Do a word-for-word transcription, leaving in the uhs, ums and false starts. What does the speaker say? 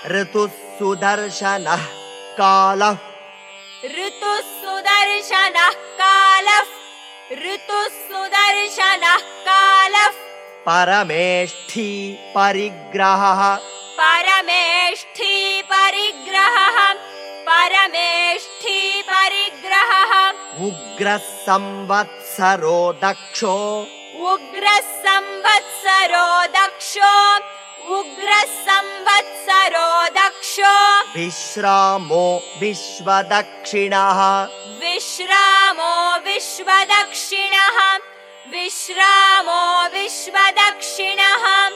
ऋतुः सुदर्शनः कालः ऋतुः सुदर्शनः कालः ऋतुः सुदर्शनः कालः परमेष्ठी परिग्रहः परमेष्ठी परिग्रहः परमेष्ठी परिग्रहः उग्रः संवत्सरो दक्षो उग्रः संवत्सरो दक्षो उग्रः संवत्सरो दक्षो विश्रामो विश्वदक्षिणः विश्रामो विश्वदक्षिणः विश्रामो विश्वदक्षिणः